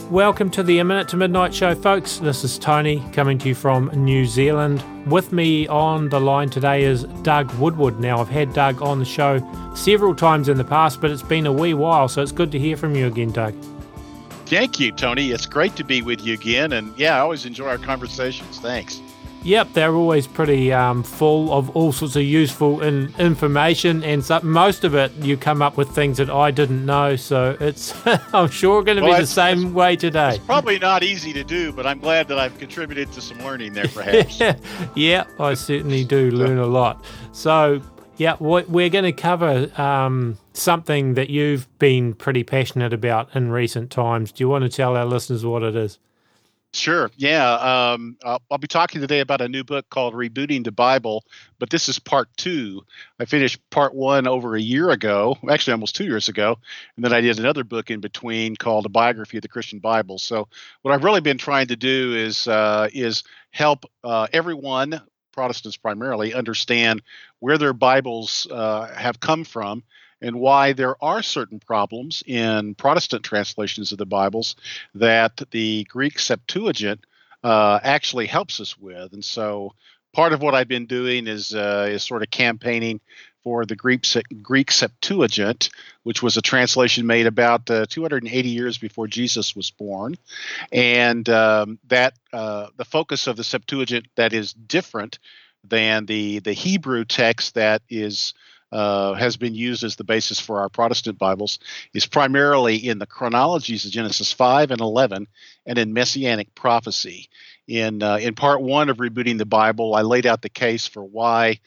Welcome to the A Minute to Midnight show, folks. This is Tony coming to you from New Zealand. With me on the line today is Doug Woodward. Now, I've had Doug on the show several times in the past, but it's been a wee while, so it's good to hear from you again, Doug. Thank you, Tony. It's great to be with you again. And yeah, I always enjoy our conversations. Thanks. Yep, they're always pretty full of all sorts of useful information, and most of it you come up with things that I didn't know, so it's I'm sure going to be the same way today. It's probably not easy to do, but I'm glad that I've contributed to some learning there, perhaps. Yeah, I certainly do learn a lot. So, yeah, we're going to cover something that you've been pretty passionate about in recent times. Do you want to tell our listeners what it is? Sure. Yeah. I'll be talking today about a new book called Rebooting the Bible, but this is part 2. I finished part 1 over a year ago, actually almost 2 years ago, and then I did another book in between called A Biography of the Christian Bible. So what I've really been trying to do is help everyone, Protestants primarily, understand where their Bibles have come from, and why there are certain problems in Protestant translations of the Bibles that the Greek Septuagint actually helps us with. And so part of what I've been doing is sort of campaigning for the Greek Septuagint, which was a translation made about 280 years before Jesus was born. And the focus of the Septuagint that is different than the Hebrew text that has been used as the basis for our Protestant Bibles is primarily in the chronologies of Genesis 5 and 11 and in Messianic prophecy. In part 1 of Rebooting the Bible, I laid out the case for why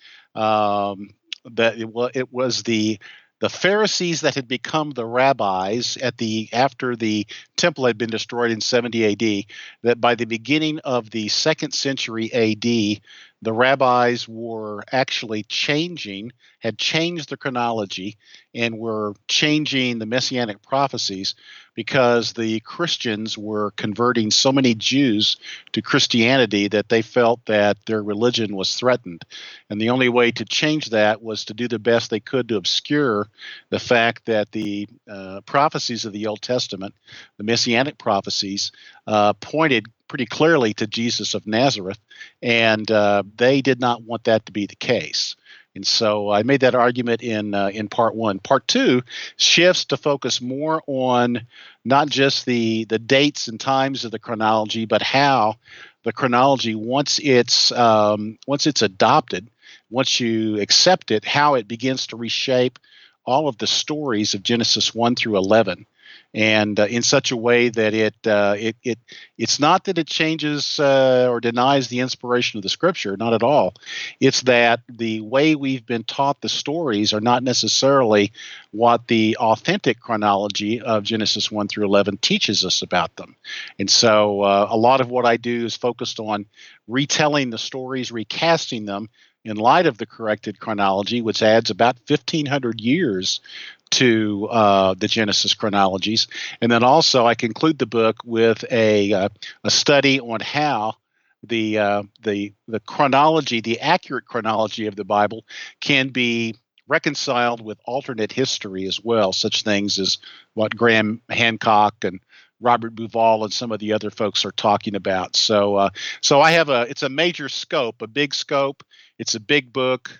that it was the Pharisees that had become the rabbis after the temple had been destroyed in 70 AD, that by the beginning of the 2nd century AD, the rabbis were actually had changed the chronology and were changing the Messianic prophecies because the Christians were converting so many Jews to Christianity that they felt that their religion was threatened. And the only way to change that was to do the best they could to obscure the fact that the prophecies of the Old Testament, the Messianic prophecies, pointed pretty clearly to Jesus of Nazareth, and they did not want that to be the case. And so I made that argument in part 1. Part 2 shifts to focus more on not just the dates and times of the chronology, but how the chronology, once it's adopted, once you accept it, how it begins to reshape all of the stories of Genesis 1 through 11. And in such a way that it's not that it changes or denies the inspiration of the Scripture, not at all. It's that the way we've been taught the stories are not necessarily what the authentic chronology of Genesis 1 through 11 teaches us about them. And so a lot of what I do is focused on retelling the stories, recasting them in light of the corrected chronology, which adds about 1,500 years to the Genesis chronologies. And then also I conclude the book with a study on how the chronology, the accurate chronology of the Bible, can be reconciled with alternate history as well, such things as what Graham Hancock and Robert Bauval and some of the other folks are talking about. So I have it's a major scope, a big scope. It's a big book,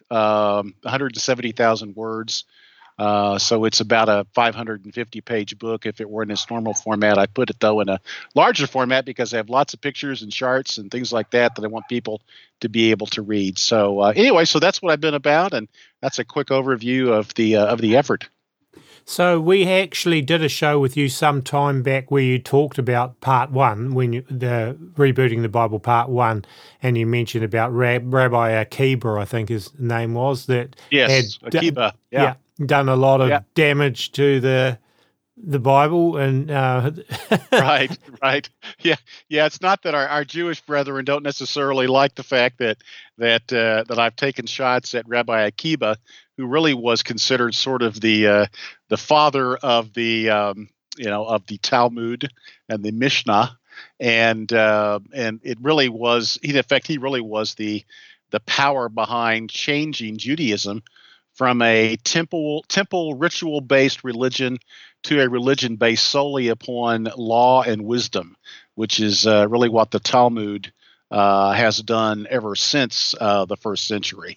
170,000 words. So it's about a 550-page book if it were in its normal format. I put it, though, in a larger format because I have lots of pictures and charts and things like that I want people to be able to read. So anyway, so that's what I've been about, and that's a quick overview of the effort. So we actually did a show with you some time back where you talked about part 1, the Rebooting the Bible part 1, and you mentioned about Rabbi Akiba, I think his name was, that yes, Akiba, yeah, done a lot of damage to the Bible, and right, yeah. It's not that our Jewish brethren don't necessarily like the fact that I've taken shots at Rabbi Akiba, who really was considered sort of the father of the of the Talmud and the Mishnah, and it really was, in effect, he really was the power behind changing Judaism from a temple ritual based religion to a religion based solely upon law and wisdom, which is really what the Talmud has done ever since the first century.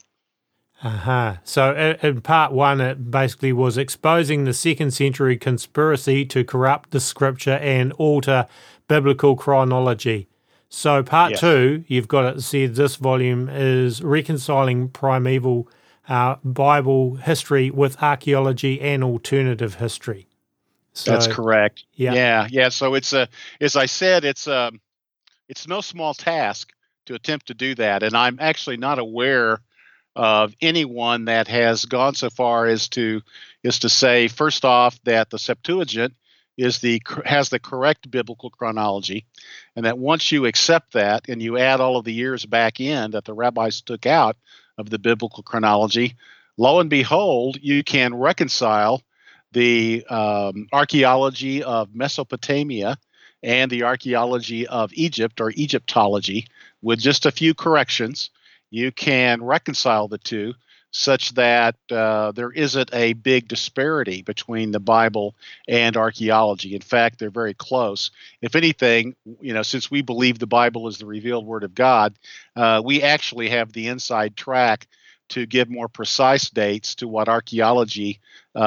So in part one, it basically was exposing the second century conspiracy to corrupt the scripture and alter biblical chronology. So part two, you've got it said this volume is reconciling primeval Bible history with archaeology and alternative history. So, that's correct. Yeah. So it's as I said, it's no small task to attempt to do that, and I'm actually not aware of anyone that has gone so far as to say, first off, that the Septuagint has the correct biblical chronology, and that once you accept that and you add all of the years back in that the rabbis took out of the biblical chronology, lo and behold, you can reconcile the archaeology of Mesopotamia and the archaeology of Egypt, or Egyptology, with just a few corrections. You can reconcile the two such that there isn't a big disparity between the Bible and archaeology. In fact, they're very close. If anything, since we believe the Bible is the revealed Word of God, we actually have the inside track to give more precise dates to what archaeology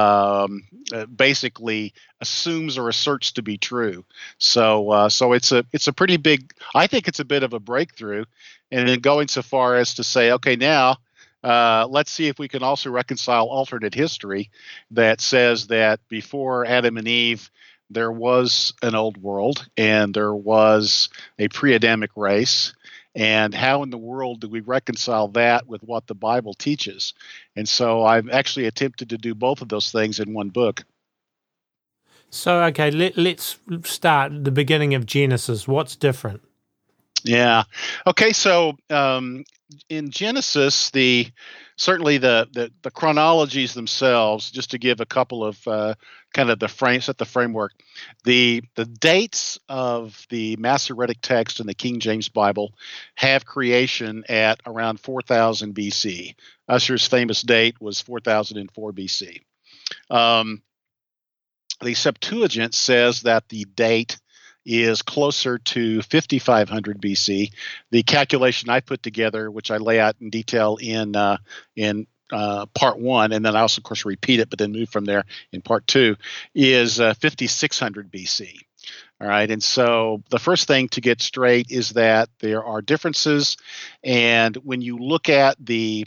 basically assumes or asserts to be true. So it's a pretty big. I think it's a bit of a breakthrough, and then going so far as to say, okay, now let's see if we can also reconcile alternate history that says that before Adam and Eve, there was an old world and there was a pre-Adamic race. And how in the world do we reconcile that with what the Bible teaches? And so I've actually attempted to do both of those things in one book. So, okay, let's start at the beginning of Genesis. What's different? Yeah. Okay, so in Genesis, certainly the chronologies themselves, just to give a couple of kind of set the framework, the dates of the Masoretic text and the King James Bible have creation at around 4000 BC. Ussher's famous date was 4004 BC. The Septuagint says that the date is closer to 5500 BC. The calculation I put together, which I lay out in detail in part one, and then I also, of course, repeat it, but then move from there in part two, is 5600 BC. All right, and so the first thing to get straight is that there are differences, and when you look at the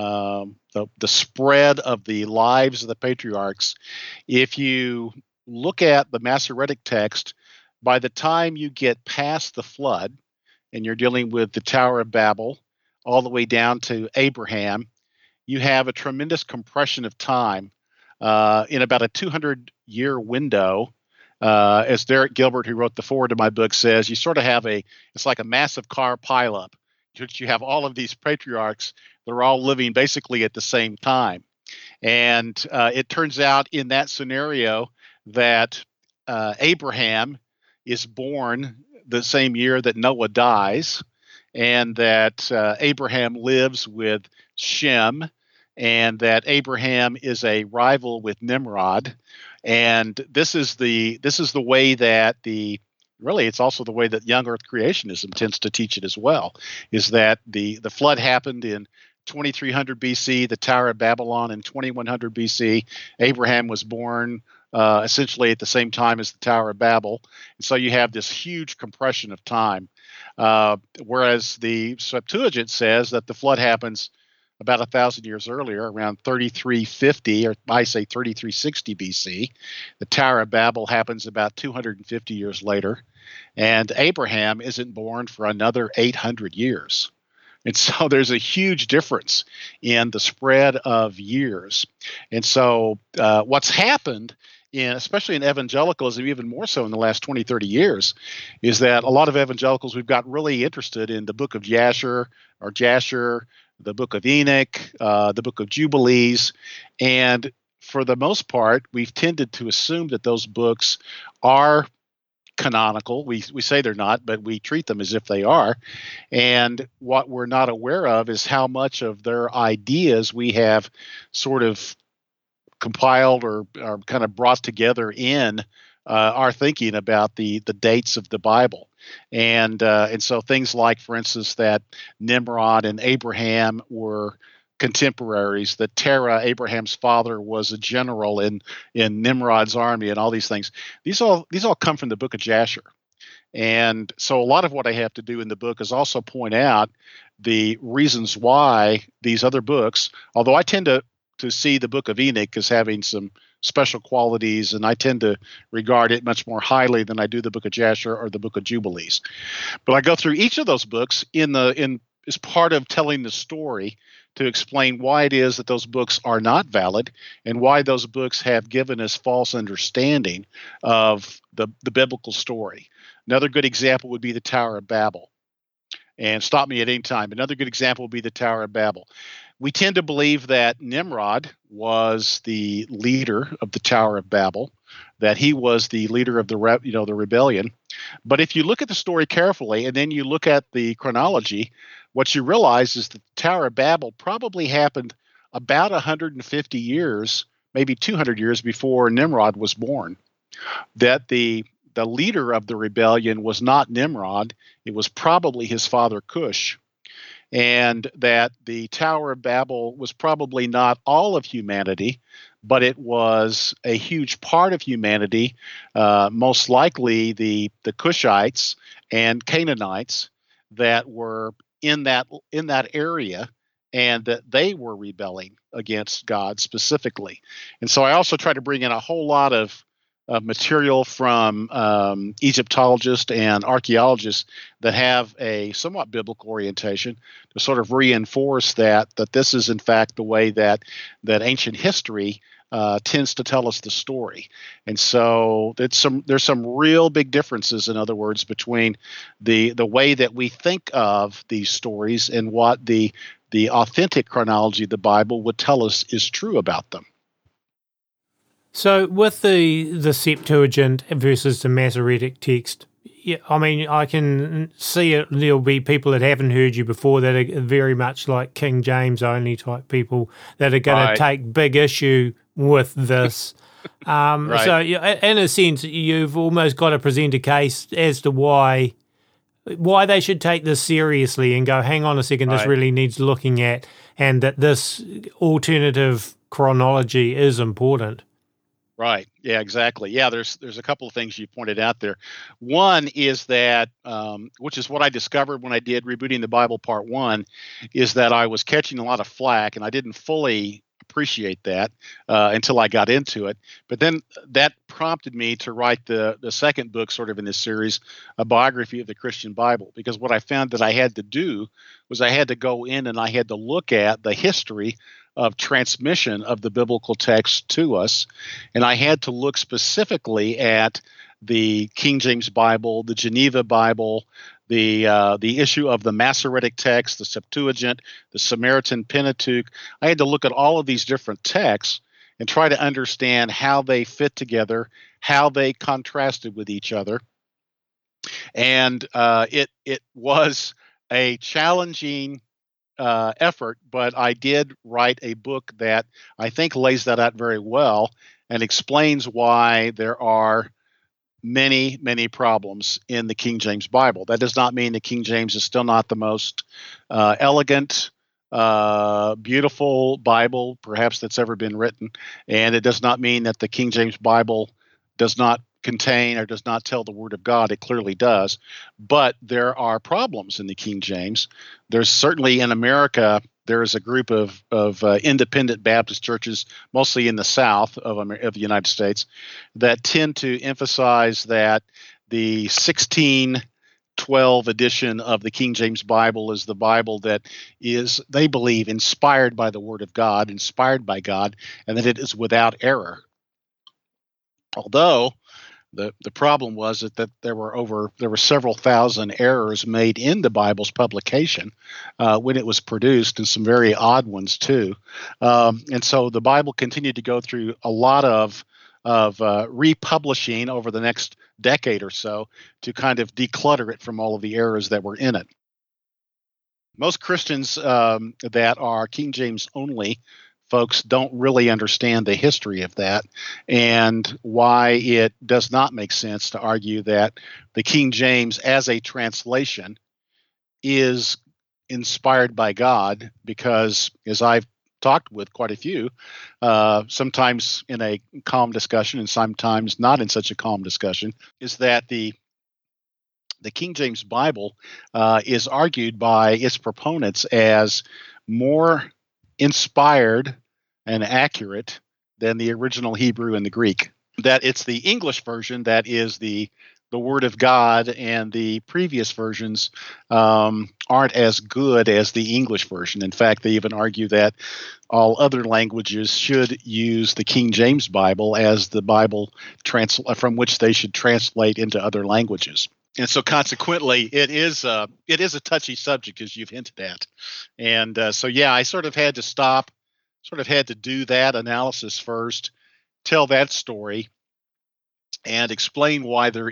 spread of the lives of the patriarchs, if you look at the Masoretic text, by the time you get past the flood and you're dealing with the Tower of Babel all the way down to Abraham, you have a tremendous compression of time in about a 200-year window. As Derek Gilbert, who wrote the foreword to my book, says, you sort of have it's like a massive car pileup. You have all of these patriarchs that are all living basically at the same time. And it turns out in that scenario that Abraham is born the same year that Noah dies, and that Abraham lives with Shem, and that Abraham is a rival with Nimrod. And this is the way that it's also the way that young earth creationism tends to teach it as well, is that the flood happened in 2300 BC, the Tower of Babylon in 2100 BC. Abraham was born essentially at the same time as the Tower of Babel. And so you have this huge compression of time. Whereas the Septuagint says that the flood happens about 1,000 years earlier, around 3350, or I say 3360 BC. The Tower of Babel happens about 250 years later. And Abraham isn't born for another 800 years. And so there's a huge difference in the spread of years. And so what's happened, especially in evangelicalism, even more so in the last 20, 30 years, is that a lot of evangelicals, we've got really interested in the book of Jasher, the book of Enoch, the book of Jubilees. And for the most part, we've tended to assume that those books are canonical. We say they're not, but we treat them as if they are. And what we're not aware of is how much of their ideas we have sort of compiled or kind of brought together in our thinking about the dates of the Bible. And so things like, for instance, that Nimrod and Abraham were contemporaries, that Terah, Abraham's father, was a general in Nimrod's army, and all these things. These all come from the book of Jasher. And so a lot of what I have to do in the book is also point out the reasons why these other books, although I tend to see the book of Enoch as having some special qualities, and I tend to regard it much more highly than I do the book of Jasher or the book of Jubilees. But I go through each of those books as part of telling the story to explain why it is that those books are not valid and why those books have given us false understanding of the biblical story. Another good example would be the Tower of Babel. And stop me at any time. Another good example would be the Tower of Babel. We tend to believe that Nimrod was the leader of the Tower of Babel, that he was the leader of the rebellion. But if you look at the story carefully and then you look at the chronology, what you realize is that the Tower of Babel probably happened about 150 years, maybe 200 years before Nimrod was born. That the leader of the rebellion was not Nimrod, it was probably his father Cush. And that the Tower of Babel was probably not all of humanity, but it was a huge part of humanity, most likely the Cushites and Canaanites that were in that area, and that they were rebelling against God specifically. And so I also try to bring in a whole lot of material from Egyptologists and archaeologists that have a somewhat biblical orientation to sort of reinforce that this is in fact the way that ancient history tends to tell us the story. And so there's some real big differences, in other words, between the way that we think of these stories and what the authentic chronology of the Bible would tell us is true about them. So with the Septuagint versus the Masoretic text, yeah, I mean, I can see it. There'll be people that haven't heard you before that are very much like King James only type people that are going to take big issue with this. Right. So in a sense, you've almost got to present a case as to why they should take this seriously and go, hang on a second, this really needs looking at, and that this alternative chronology is important. Right. Yeah, exactly. Yeah, there's a couple of things you pointed out there. One is that, which is what I discovered when I did Rebooting the Bible Part 1, is that I was catching a lot of flack, and I didn't fully appreciate that until I got into it. But then that prompted me to write the second book sort of in this series, a biography of the Christian Bible, because what I found that I had to do was I had to go in and I had to look at the history of transmission of the biblical text to us. And I had to look specifically at the King James Bible, the Geneva Bible, the issue of the Masoretic text, the Septuagint, the Samaritan Pentateuch. I had to look at all of these different texts and try to understand how they fit together, how they contrasted with each other. And it was a challenging effort, but I did write a book that I think lays that out very well and explains why there are many, many problems in the King James Bible. That does not mean the King James is still not the most elegant, beautiful Bible perhaps that's ever been written, and it does not mean that the King James Bible does not contain or does not tell the Word of God. It clearly does. But there are problems in the King James. There's certainly in America, there is a group of independent Baptist churches, mostly in the South of the United States, that tend to emphasize that the 1612 edition of the King James Bible is the Bible that is, they believe, inspired by the Word of God, inspired by God, and that it is without error. Although the problem was that there were several thousand errors made in the Bible's publication when it was produced, and some very odd ones too. And so the Bible continued to go through a lot of republishing over the next decade or so to kind of declutter it from all of the errors that were in it. Most Christians that are King James only folks don't really understand the history of that and why it does not make sense to argue that the King James as a translation is inspired by God, because as I've talked with quite a few, sometimes in a calm discussion and sometimes not in such a calm discussion, is that the King James Bible is argued by its proponents as more inspired and accurate than the original Hebrew and the Greek. That it's the English version that is the Word of God, and the previous versions aren't as good as the English version. In fact, they even argue that all other languages should use the King James Bible as the Bible from which they should translate into other languages. And so consequently, it is a touchy subject, as you've hinted at. And so I sort of had to stop, sort of had to do that analysis first, tell that story, and explain why there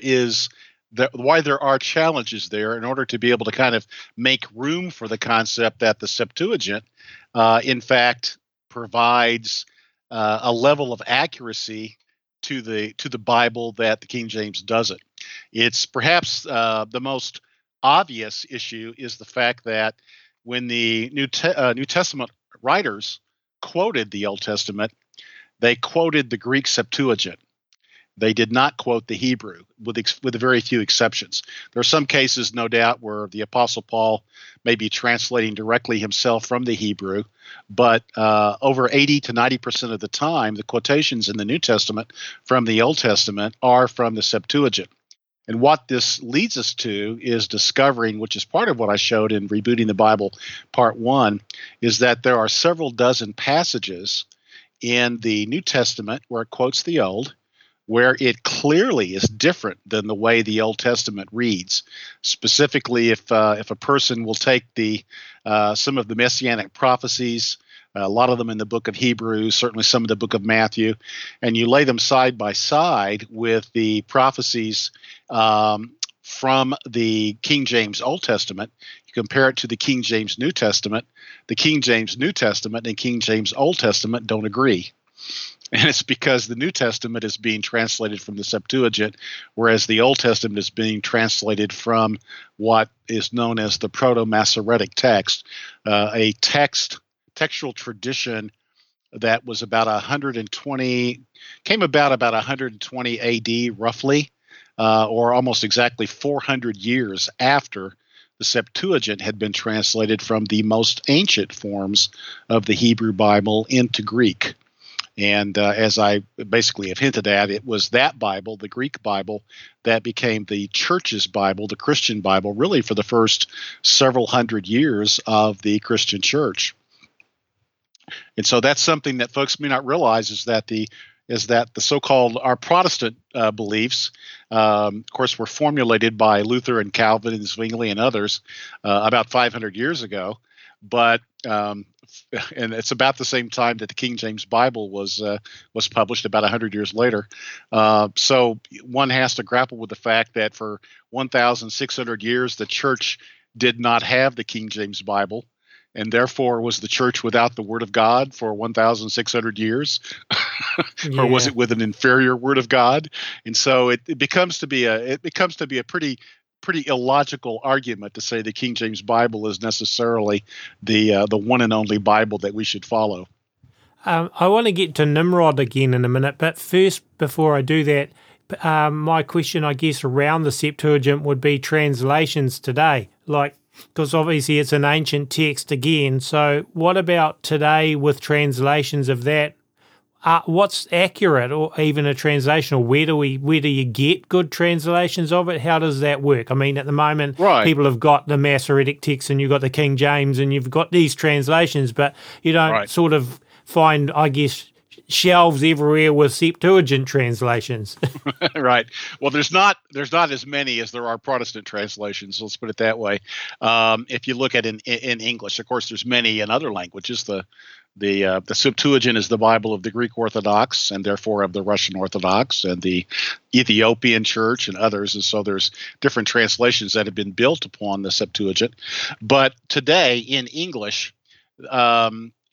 are challenges there in order to be able to kind of make room for the concept that the Septuagint, in fact, provides a level of accuracy to the Bible that the King James doesn't. It's perhaps the most obvious issue is the fact that when the New Testament writers quoted the Old Testament, they quoted the Greek Septuagint. They did not quote the Hebrew, with very few exceptions. There are some cases, no doubt, where the Apostle Paul may be translating directly himself from the Hebrew, but over 80 to 90% of the time, the quotations in the New Testament from the Old Testament are from the Septuagint. And what this leads us to is discovering, which is part of what I showed in Rebooting the Bible Part 1, is that there are several dozen passages in the New Testament where it quotes the Old, where it clearly is different than the way the Old Testament reads. Specifically, if a person will take some of the messianic prophecies, a lot of them in the book of Hebrews, certainly some of the book of Matthew, and you lay them side by side with the prophecies from the King James Old Testament, you compare it to the King James New Testament. The King James New Testament and King James Old Testament don't agree. And it's because the New Testament is being translated from the Septuagint, whereas the Old Testament is being translated from what is known as the Proto-Masoretic text, a textual tradition that was about 120 AD roughly, or almost exactly 400 years after the Septuagint had been translated from the most ancient forms of the Hebrew Bible into Greek. And as I basically have hinted at, it was that Bible, the Greek Bible, that became the church's Bible, the Christian Bible, really for the first several hundred years of the Christian church. And so that's something that folks may not realize, is that the so-called our Protestant beliefs, of course, were formulated by Luther and Calvin and Zwingli and others about 500 years ago. But and it's about the same time that the King James Bible was published, about 100 years later. So one has to grapple with the fact that for 1,600 years, the church did not have the King James Bible, and therefore was the church without the Word of God for 1,600 years? Or was it with an inferior Word of God? And so it becomes to be a pretty illogical argument to say the King James Bible is necessarily the one and only Bible that we should follow. I want to get to Nimrod again in a minute, but first, before I do that, my question, I guess, around the Septuagint would be translations today, because obviously it's an ancient text again. So what about today with translations of that? What's accurate, or even a translation, or where do you get good translations of it? How does that work? I mean, at the moment, people have got the Masoretic text and you've got the King James and you've got these translations, but you don't sort of find, I guess, shelves everywhere with Septuagint translations. Right. Well, there's not as many as there are Protestant translations. Let's put it that way. If you look at in English, of course, there's many in other languages. The Septuagint is the Bible of the Greek Orthodox and therefore of the Russian Orthodox and the Ethiopian Church and others. And so there's different translations that have been built upon the Septuagint. But today in English,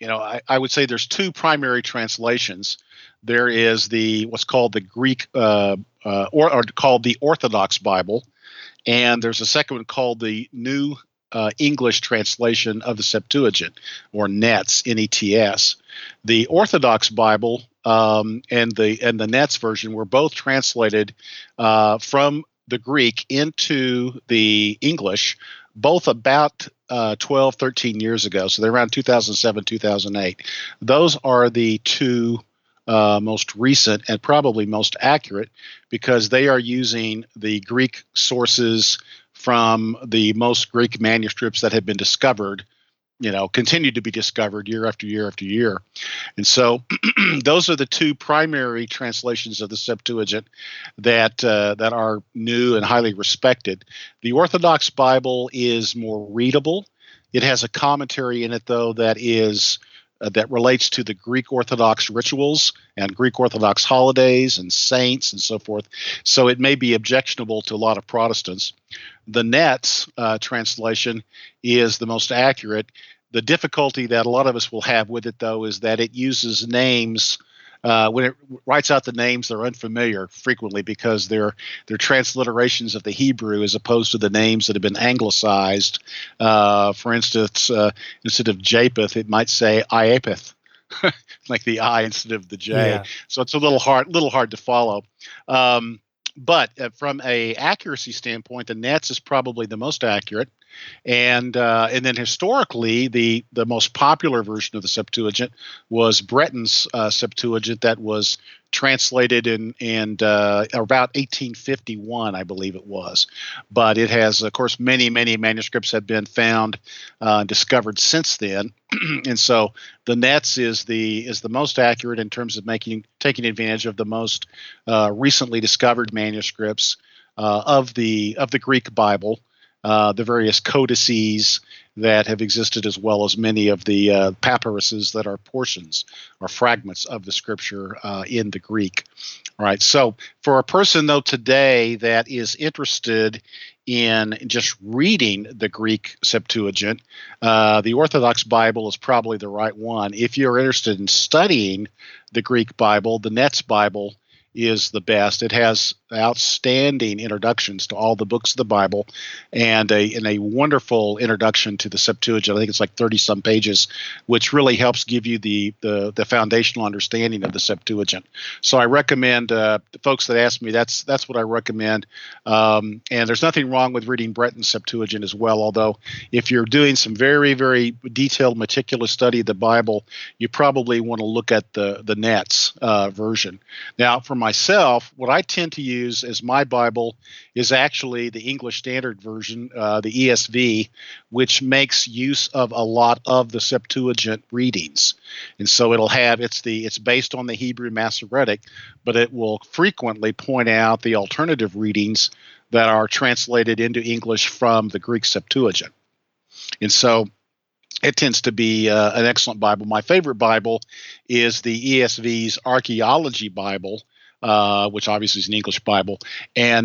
I would say there's two primary translations. There is what's called the Greek or called the Orthodox Bible, and there's a second one called the New English translation of the Septuagint, or NETS, N-E-T-S. The Orthodox Bible and the NETS version were both translated from the Greek into the English, both about 12, 13 years ago. So they're around 2007, 2008. Those are the two most recent and probably most accurate, because they are using the Greek sources from the most Greek manuscripts that have been discovered, continue to be discovered year after year after year. And so those are the two primary translations of the Septuagint that are new and highly respected. The Orthodox Bible is more readable. It has a commentary in it, though, that relates to the Greek Orthodox rituals and Greek Orthodox holidays and saints and so forth. So it may be objectionable to a lot of Protestants. The NETS translation is the most accurate. The difficulty that a lot of us will have with it, though, is that it uses names. When it writes out the names, they're unfamiliar frequently because they're transliterations of the Hebrew as opposed to the names that have been anglicized. For instance, instead of Japheth, it might say Iapeth, like the I instead of the J. Yeah. So it's a little hard to follow. But from a accuracy standpoint, the NETS is probably the most accurate. And then historically, the most popular version of the Septuagint was Breton's Septuagint that was translated in about 1851, I believe it was. But it has, of course, many manuscripts have been found and discovered since then. And so the NETS is the most accurate in terms of taking advantage of the most recently discovered manuscripts of the Greek Bible. The various codices that have existed, as well as many of the papyruses that are portions or fragments of the scripture in the Greek. All right. So for a person, though, today that is interested in just reading the Greek Septuagint, the Orthodox Bible is probably the right one. If you're interested in studying the Greek Bible, the NETS Bible is the best. It has outstanding introductions to all the books of the Bible, and a wonderful introduction to the Septuagint. I think it's like 30-some pages, which really helps give you the foundational understanding of the Septuagint. So I recommend the folks that ask me, that's what I recommend. And there's nothing wrong with reading Breton's Septuagint as well, although if you're doing some very, very detailed, meticulous study of the Bible, you probably want to look at the NETS version. Now, for myself, what I tend to use as my Bible is actually the English Standard Version, the ESV, which makes use of a lot of the Septuagint readings. And so it's based on the Hebrew Masoretic, but it will frequently point out the alternative readings that are translated into English from the Greek Septuagint. And so it tends to be an excellent Bible. My favorite Bible is the ESV's Archaeology Bible, which obviously is an English Bible, and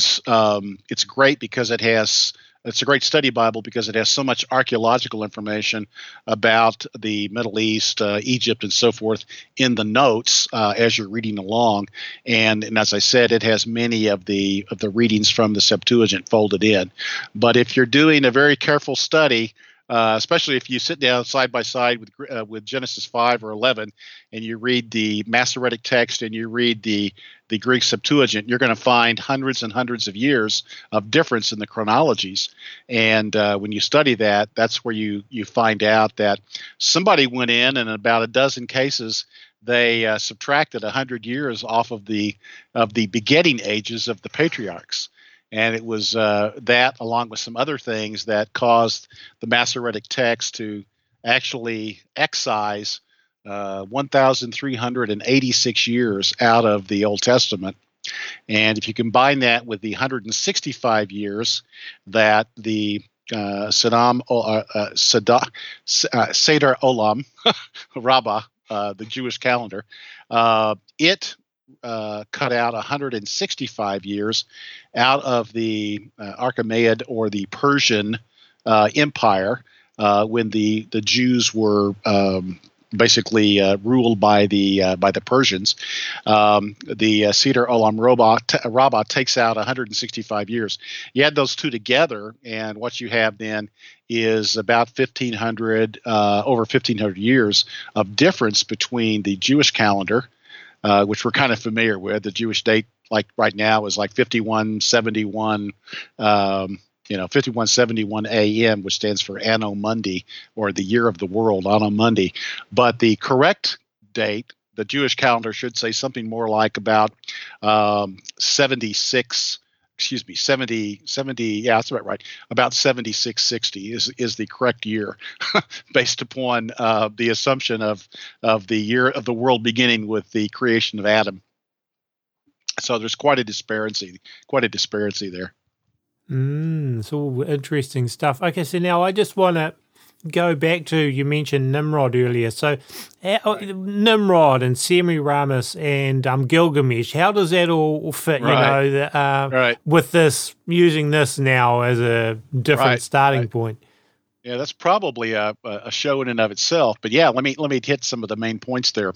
it's great because it's a great study Bible because it has so much archaeological information about the Middle East, Egypt, and so forth in the notes as you're reading along. And as I said, it has many of the readings from the Septuagint folded in. But if you're doing a very careful study, especially if you sit down side by side with Genesis 5 or 11, and you read the Masoretic text and you read the Greek Septuagint, you're going to find hundreds and hundreds of years of difference in the chronologies. And when you study that, that's where you find out that somebody went in and in about a dozen cases, they subtracted 100 years off of the begetting ages of the patriarchs. And it was that, along with some other things, that caused the Masoretic text to actually excise 1,386 years out of the Old Testament. And if you combine that with the 165 years that the Seder Olam Rabbah, the Jewish calendar, it cut out 165 years out of the Achaemenid or the Persian Empire, when the Jews were basically ruled by the Persians. The Seder Olam Rabbah takes out 165 years. You add those two together, and what you have then is about 1,500, over 1,500 years of difference between the Jewish calendar, which we're kind of familiar with. The Jewish date, like right now, is like 5171. 5171 AM, which stands for Anno Mundi, or the year of the world, Anno Mundi. But the correct date, the Jewish calendar should say something more like about 76, excuse me, 70, yeah, that's about right. About 7660 is the correct year based upon the assumption of the year of the world beginning with the creation of Adam. So there's quite a disparity there. It's all interesting stuff. Okay, so now I just want to go back to, you mentioned Nimrod earlier. So Nimrod and Semiramis and Gilgamesh, how does that all fit, Right. with this, using this now as a different starting point? Yeah, that's probably a show in and of itself. But yeah, let me hit some of the main points there.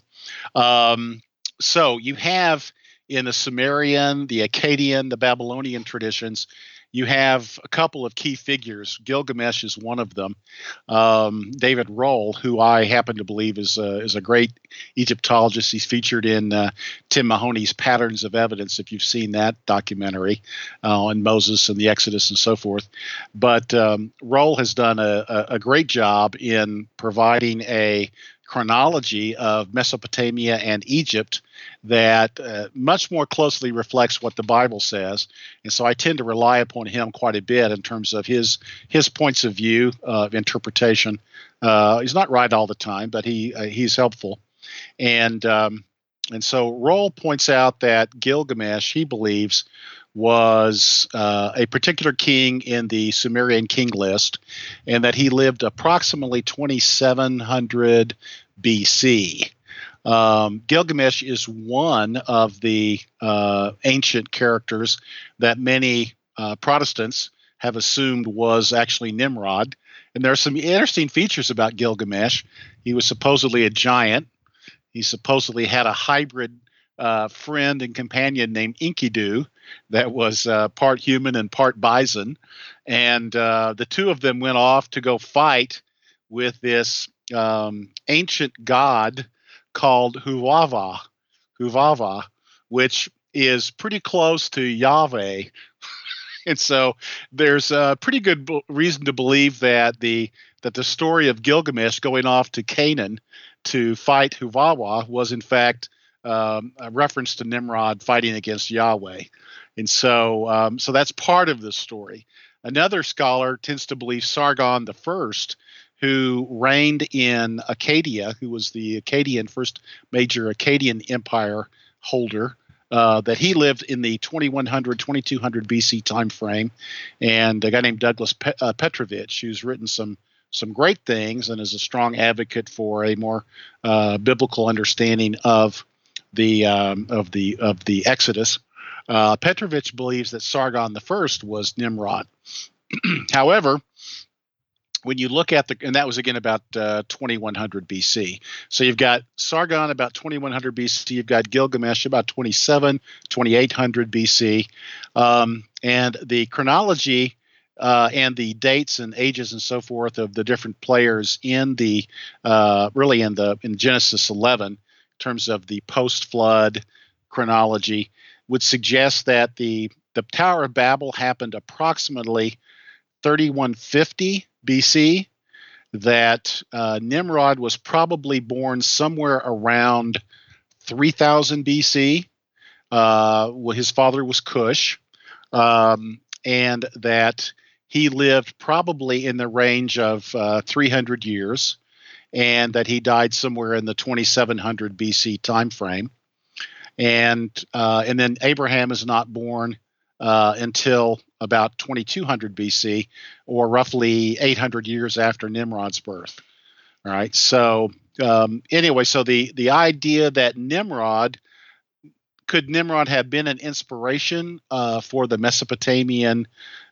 So you have in the Sumerian, the Akkadian, the Babylonian traditions, you have a couple of key figures. Gilgamesh is one of them. David Rohl, who I happen to believe is a great Egyptologist. He's featured in Tim Mahoney's Patterns of Evidence, if you've seen that documentary on Moses and the Exodus and so forth. But Rohl has done a great job in providing a chronology of Mesopotamia and Egypt that much more closely reflects what the Bible says. And so I tend to rely upon him quite a bit in terms of his points of view of interpretation. He's not right all the time, but he's helpful. And so Rohl points out that Gilgamesh, he believes, was a particular king in the Sumerian king list, and that he lived approximately 2700 BC. Gilgamesh is one of the ancient characters that many Protestants have assumed was actually Nimrod. And there are some interesting features about Gilgamesh. He was supposedly a giant. He supposedly had a hybrid friend and companion named Enkidu that was part human and part bison. And the two of them went off to go fight with this ancient god called Huwava, which is pretty close to Yahweh. And so there's a pretty good reason to believe that the story of Gilgamesh going off to Canaan to fight Huwava was in fact a reference to Nimrod fighting against Yahweh. And so that's part of the story. Another scholar tends to believe Sargon I, who reigned in Acadia, who was the first major Akkadian empire holder, that he lived in the 2100, 2200 BC time frame. And a guy named Douglas Petrovich, who's written some great things and is a strong advocate for a more biblical understanding of the Exodus. Petrovich believes that Sargon I was Nimrod. However, when you look at and that was again about 2100 BC. So you've got Sargon about 2100 BC. You've got Gilgamesh about 2800 BC. And the chronology and the dates and ages and so forth of the different players in in Genesis 11, in terms of the post-flood chronology, would suggest that the Tower of Babel happened approximately 3150 BC, that Nimrod was probably born somewhere around 3000 BC. His father was Cush, and that he lived probably in the range of 300 years, and that he died somewhere in the 2700 BC time frame. And then Abraham is not born until about 2200 BC, or roughly 800 years after Nimrod's birth. All right. So anyway, so the idea that Nimrod have been an inspiration for the Mesopotamian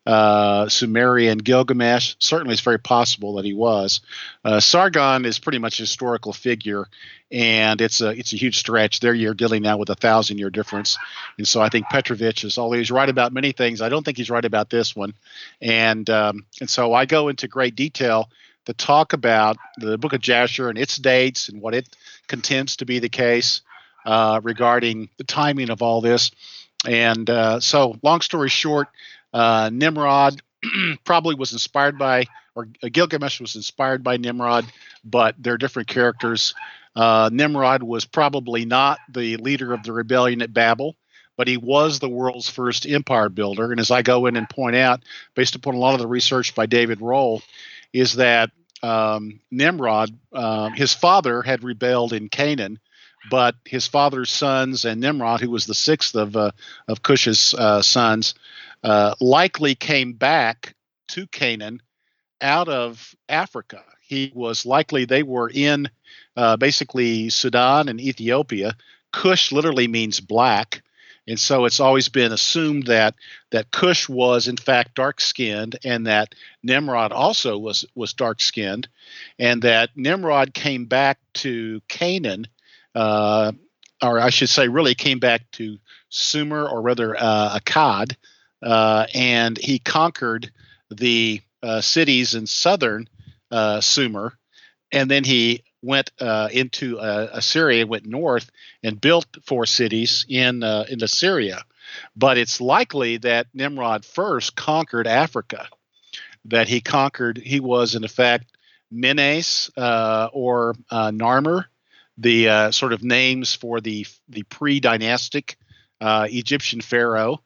Sumerian Gilgamesh. Certainly, it's very possible that he was. Sargon is pretty much a historical figure, and it's a huge stretch. There, you're dealing now with a 1,000-year difference, and so I think Petrovich is always right about many things. I don't think he's right about this one, and so I go into great detail to talk about the Book of Jasher and its dates and what it contends to be the case regarding the timing of all this. And so, long story short, Nimrod probably was inspired by, or Gilgamesh was inspired by Nimrod, but they're different characters. Nimrod was probably not the leader of the rebellion at Babel, but he was the world's first empire builder. And as I go in and point out, based upon a lot of the research by David Rohl, is that Nimrod, his father had rebelled in Canaan, but his father's sons and Nimrod, who was the sixth of Cush's sons, likely came back to Canaan out of Africa. He was likely they were in basically Sudan and Ethiopia. Cush literally means black. And so it's always been assumed that Cush was in fact dark-skinned, and that Nimrod also was dark-skinned, and that Nimrod came back to Canaan, or I should say really came back to Sumer, or rather Akkad, and he conquered the cities in southern Sumer, and then he went into Assyria, went north, and built 4 cities in Assyria. But it's likely that Nimrod first conquered Africa, that he was in effect Menes or Narmer, the sort of names for the pre-dynastic Egyptian pharaoh,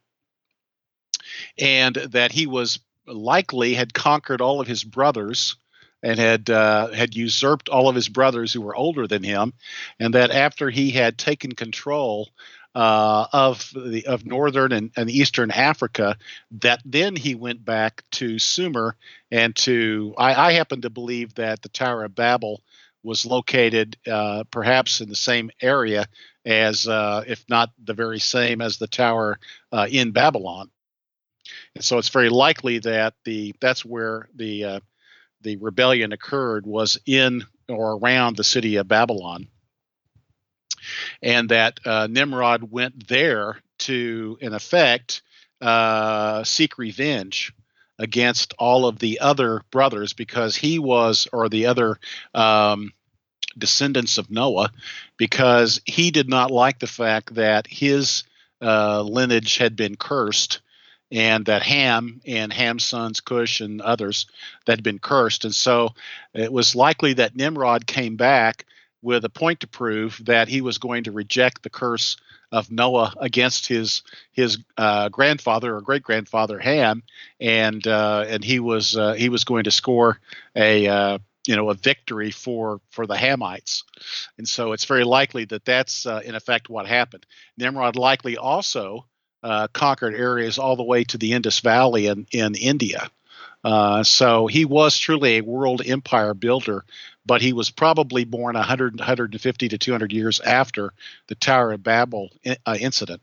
and that he was likely had conquered all of his brothers and had usurped all of his brothers who were older than him, and that after he had taken control of northern and eastern Africa, that then he went back to Sumer and to I happen to believe that the Tower of Babel was located perhaps in the same area as, if not the very same as, the tower in Babylon. And so it's very likely that that's where the rebellion occurred, was in or around the city of Babylon, and that Nimrod went there to, in effect, seek revenge against all of the other brothers, because he was, or the other descendants of Noah, because he did not like the fact that his lineage had been cursed, and that Ham and Ham's sons, Cush and others, that had been cursed. And so it was likely that Nimrod came back with a point to prove that he was going to reject the curse of Noah against his grandfather or great grandfather Ham, and he was going to score a victory for the Hamites. And so it's very likely that that's in effect what happened. Nimrod likely also conquered areas all the way to the Indus Valley in India. So he was truly a world empire builder, but he was probably born 150 to 200 years after the Tower of Babel incident.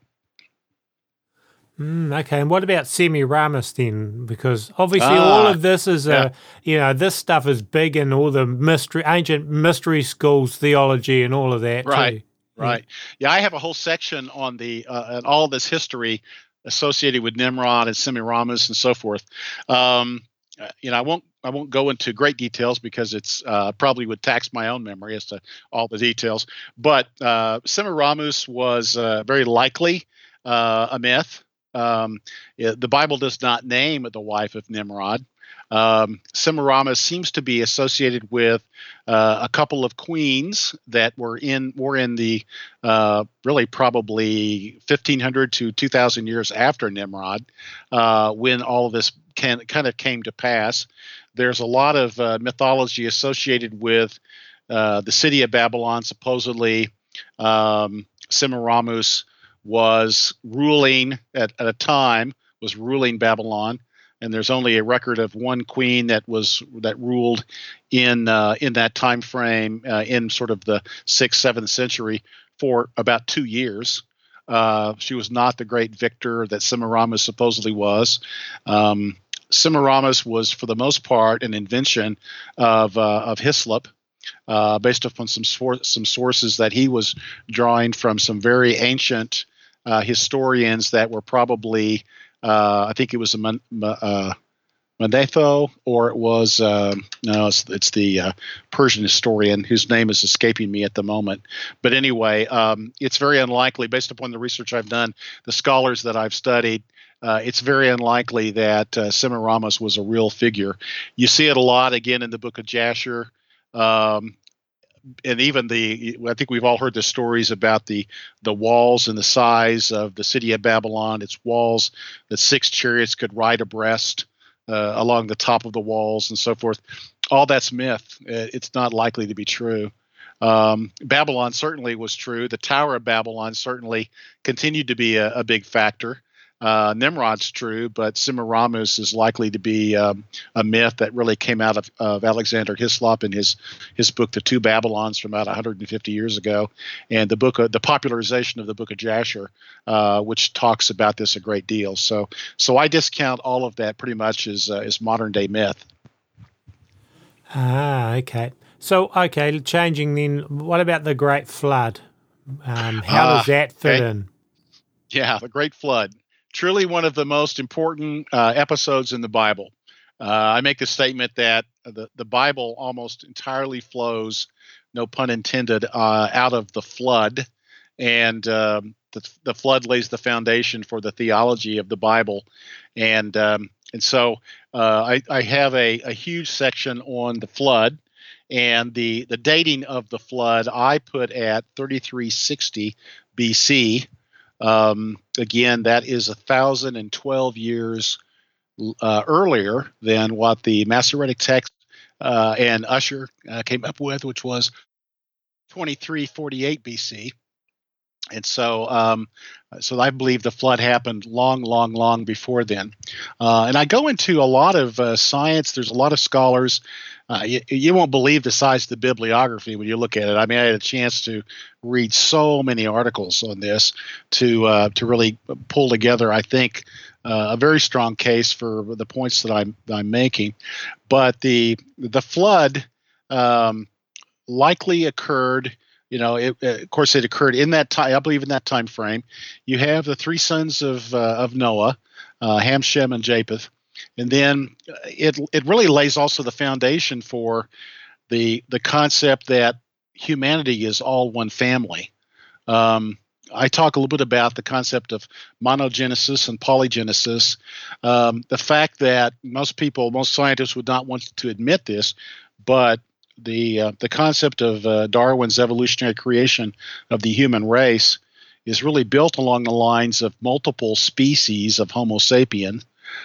Okay, and what about Semiramis then? Because obviously all of this is this stuff is big in all the ancient mystery schools, theology, and all of that. Right. Too. Right. Yeah, I have a whole section on on all this history associated with Nimrod and Semiramis and so forth. I won't go into great details because it's probably would tax my own memory as to all the details. But Semiramis was very likely a myth. The Bible does not name the wife of Nimrod. Semiramis seems to be associated with a couple of queens that were in the really probably 1500 to 2000 years after Nimrod, when all of this kind of came to pass. There's a lot of mythology associated with the city of Babylon. Supposedly, Semiramis was ruling at a time, was ruling Babylon. And there's only a record of one queen that ruled in that time frame in sort of the 6th, 7th century for about 2 years. She was not the great victor that Semiramis supposedly was. Semiramis was, for the most part, an invention of Hislop, based upon some sources that he was drawing from some very ancient historians that were probably, I think it was Manetho, or it was no, it's the Persian historian whose name is escaping me at the moment. But anyway, it's very unlikely, based upon the research I've done, the scholars that I've studied. It's very unlikely that Semiramis was a real figure. You see it a lot again in the book of Jasher. And even I think we've all heard the stories about the walls and the size of the city of Babylon. Its walls that 6 chariots could ride abreast along the top of the walls and so forth. All that's myth. It's not likely to be true. Babylon certainly was true. The Tower of Babylon certainly continued to be a big factor. Nimrod's true, but Semiramis is likely to be a myth that really came out of Alexander Hislop in his book, The Two Babylons, from about 150 years ago, and the popularization of the book of Jasher, which talks about this a great deal. So I discount all of that pretty much as modern day myth. Okay. So, changing then, what about the Great Flood? How does that fit in? Yeah, the Great Flood. Truly one of the most important episodes in the Bible. I make the statement that the Bible almost entirely flows, no pun intended, out of the flood. And the flood lays the foundation for the theology of the Bible. And so I have a huge section on the flood. And the dating of the flood I put at 3360 BC. Again, that is 1,012 years earlier than what the Masoretic text and Ussher came up with, which was 2348 BC. And so I believe the flood happened long before then. And I go into a lot of science. There's a lot of scholars. You won't believe the size of the bibliography when you look at it. I mean, I had a chance to read so many articles on this to really pull together, I think, a very strong case for the points that I'm making. But the flood likely occurred. Of course, it occurred in that time. I believe in that time frame. You have the 3 sons of Noah, Ham, Shem, and Japheth. And then it really lays also the foundation for the concept that humanity is all one family. I talk a little bit about the concept of monogenesis and polygenesis. The fact that most scientists would not want to admit this, but the concept of Darwin's evolutionary creation of the human race is really built along the lines of multiple species of Homo sapien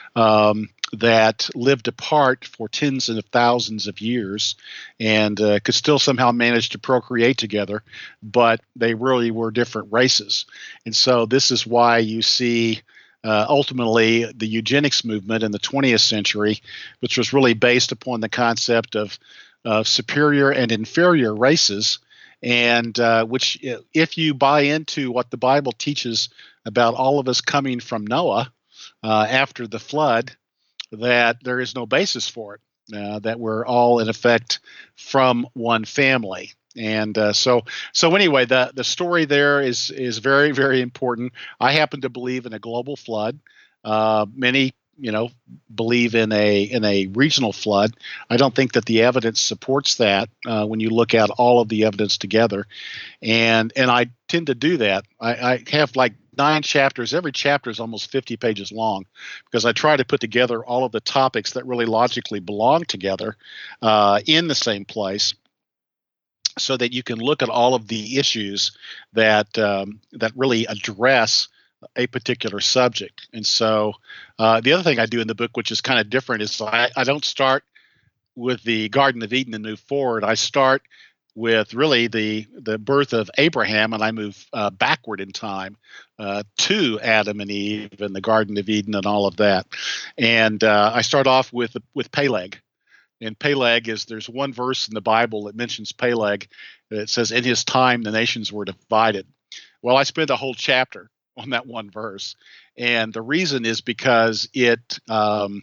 that lived apart for tens of thousands of years and could still somehow manage to procreate together, but they really were different races. And so this is why you see ultimately the eugenics movement in the 20th century, which was really based upon the concept of superior and inferior races, and which, if you buy into what the Bible teaches about all of us coming from Noah after the flood, that there is no basis for it, that we're all in effect from one family. And so anyway, the story there is very, very important. I happen to believe in a global flood. Many believe in a regional flood. I don't think that the evidence supports that when you look at all of the evidence together, and I tend to do that. I have like 9 chapters. Every chapter is almost 50 pages long because I try to put together all of the topics that really logically belong together in the same place, so that you can look at all of the issues that really address a particular subject. And so the other thing I do in the book, which is kind of different, is I don't start with the Garden of Eden and move forward. I start with really the birth of Abraham, and I move backward in time to Adam and Eve and the Garden of Eden and all of that. And I start off with Peleg. And Peleg there's one verse in the Bible that mentions Peleg. It says, in his time, the nations were divided. Well, I spent a whole chapter on that one verse. And the reason is because it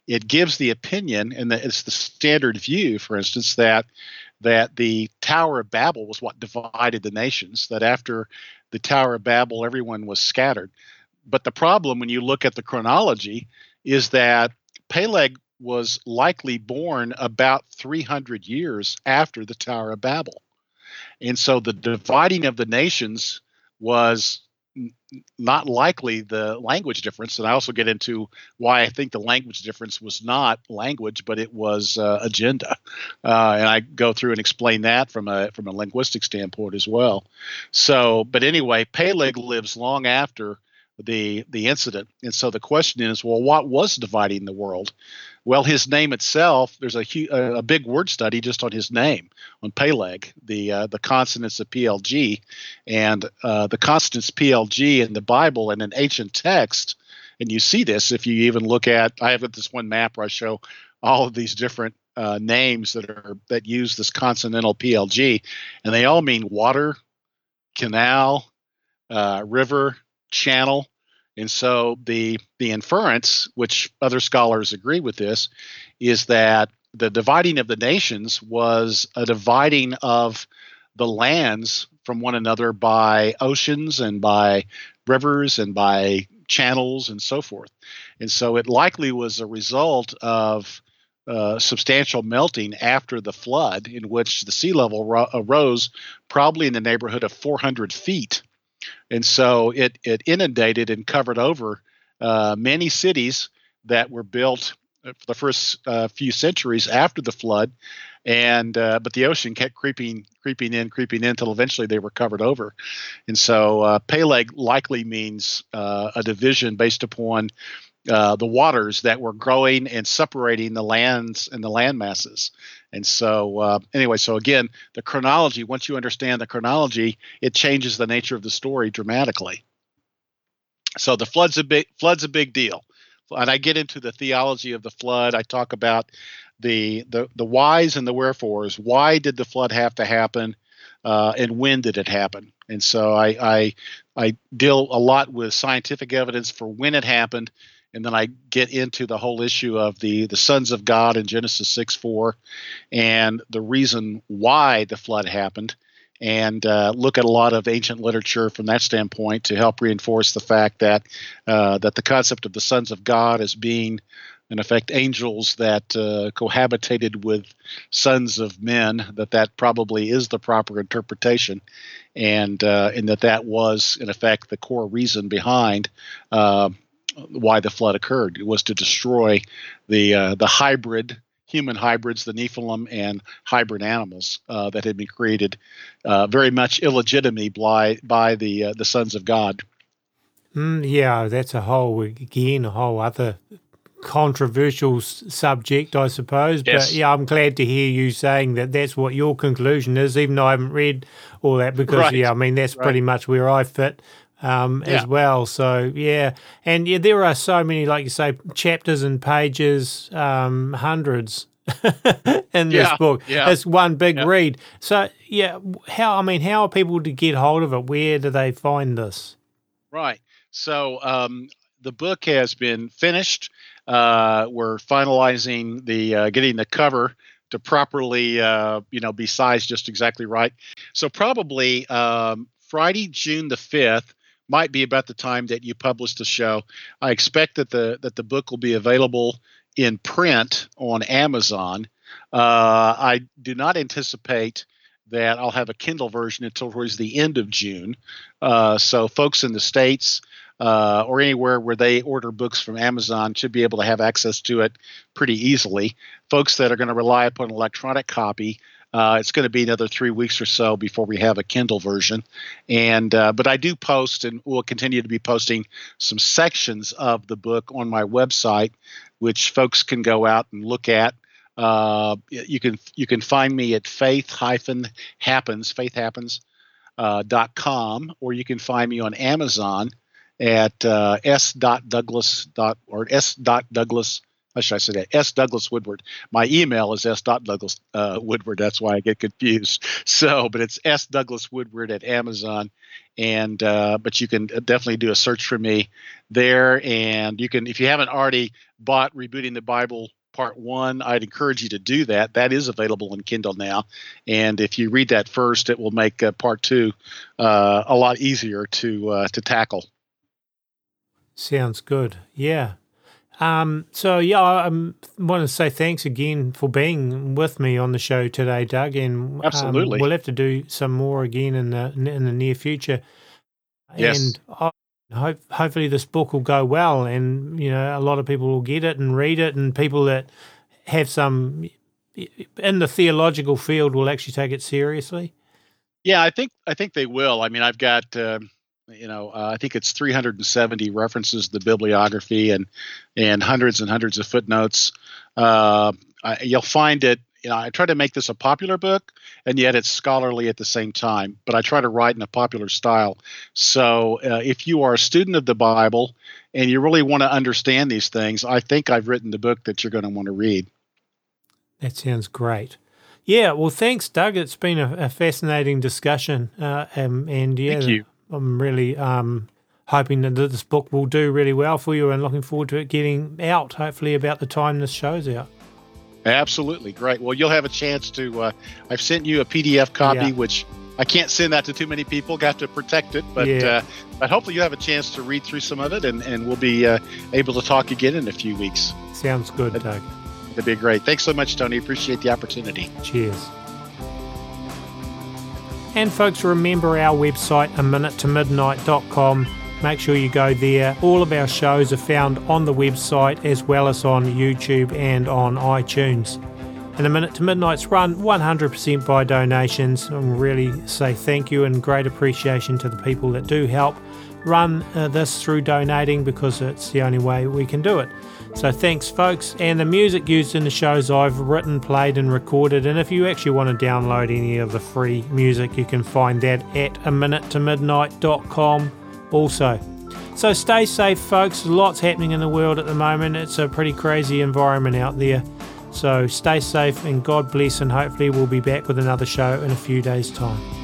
it gives the opinion, and it's the standard view, for instance, that the Tower of Babel was what divided the nations, that after the Tower of Babel, everyone was scattered. But the problem when you look at the chronology is that Peleg was likely born about 300 years after the Tower of Babel. And so the dividing of the nations was not likely the language difference. And I also get into why I think the language difference was not language, but it was agenda. And I go through and explain that from a linguistic standpoint as well. So, but anyway, Peleg lives long after the incident. And so the question is, well, what was dividing the world? Well, his name itself, there's a big word study just on his name, on Peleg, the consonants of PLG, and the consonants PLG in the Bible and in ancient text. And you see this if you even look at, I have this one map where I show all of these different names that use this consonantal PLG, and they all mean water, canal, river, channel. And so the inference, which other scholars agree with this, is that the dividing of the nations was a dividing of the lands from one another by oceans and by rivers and by channels and so forth. And so it likely was a result of substantial melting after the flood, in which the sea level rose probably in the neighborhood of 400 feet. And so it inundated and covered over many cities that were built for the first few centuries after the flood, and but the ocean kept creeping in until eventually they were covered over. And so Peleg likely means a division based upon the waters that were growing and separating the lands and the land masses. And so anyway, so again, the chronology, once you understand the chronology, it changes the nature of the story dramatically. So the flood's a big deal. And I get into the theology of the flood. I talk about the whys and the wherefores. Why did the flood have to happen? And when did it happen? And so I deal a lot with scientific evidence for when it happened. And then I get into the whole issue of the sons of God in Genesis 6:4 and the reason why the flood happened, and look at a lot of ancient literature from that standpoint to help reinforce the fact that the concept of the sons of God as being, in effect, angels that cohabitated with sons of men, that probably is the proper interpretation, and that was, in effect, the core reason behind why the flood occurred. It was to destroy the human hybrids, the Nephilim, and hybrid animals that had been created very much illegitimately by the sons of God. Yeah, that's a whole other controversial subject, I suppose. Yes. But yeah, I'm glad to hear you saying that that's what your conclusion is, even though I haven't read all that, because right. Yeah, I mean, that's right. Pretty much where I fit. As well. So, yeah. And yeah, there are so many, like you say, chapters and pages, hundreds in this book. Yeah. It's one big read. So, yeah, how are people to get hold of it? Where do they find this? Right. So the book has been finished. We're finalizing getting the cover to properly, be sized just exactly right. So probably Friday, June the 5th, might be about the time that you publish the show. I expect that the book will be available in print on Amazon. I do not anticipate that I'll have a Kindle version until towards the end of June. So folks in the States or anywhere where they order books from Amazon should be able to have access to it pretty easily. Folks that are going to rely upon an electronic copy, it's going to be another 3 weeks or so before we have a Kindle version. And but I do post, and will continue to be posting, some sections of the book on my website, which folks can go out and look at. You can find me at faithhappens.com, or you can find me on Amazon at s.douglas How should I say that? S. Douglas Woodward. My email is s.douglas Woodward. That's why I get confused. So, but it's S. Douglas Woodward at Amazon. And but you can definitely do a search for me there. And you can, if you haven't already bought Rebooting the Bible Part 1, I'd encourage you to do that. That is available in Kindle now. And if you read that first, it will make Part 2 a lot easier to tackle. Sounds good. Yeah. So yeah, I want to say thanks again for being with me on the show today, Doug. And absolutely, we'll have to do some more again in the near future. Yes. And hopefully this book will go well, and a lot of people will get it and read it, and people that have some in the theological field will actually take it seriously. Yeah, I think they will. I mean, I've got. I think it's 370 references to the bibliography and hundreds and hundreds of footnotes. You'll find it. I try to make this a popular book, and yet it's scholarly at the same time. But I try to write in a popular style. So if you are a student of the Bible and you really want to understand these things, I think I've written the book that you're going to want to read. That sounds great. Yeah, well, thanks, Doug. It's been a fascinating discussion, and yeah, thank you. I'm really hoping that this book will do really well for you, and looking forward to it getting out, hopefully about the time this show's out. Absolutely. Great. Well, you'll have a chance to I've sent you a PDF copy, which I can't send that to too many people. Got to protect it. But hopefully you have a chance to read through some of it, and we'll be able to talk again in a few weeks. Sounds good, Doug. That'd be great. Thanks so much, Tony. Appreciate the opportunity. Cheers. And folks, remember our website, aminutetomidnight.com. Make sure you go there. All of our shows are found on the website, as well as on YouTube and on iTunes. And A Minute to Midnight's run 100% by donations. And really say thank you and great appreciation to the people that do help run this through donating, because it's the only way we can do it. So thanks, folks. And the music used in the shows I've written, played and recorded. And if you actually want to download any of the free music, you can find that at aminutetomidnight.com also. So stay safe, folks. Lots happening in the world at the moment. It's a pretty crazy environment out there. So stay safe and God bless, and hopefully we'll be back with another show in a few days' time.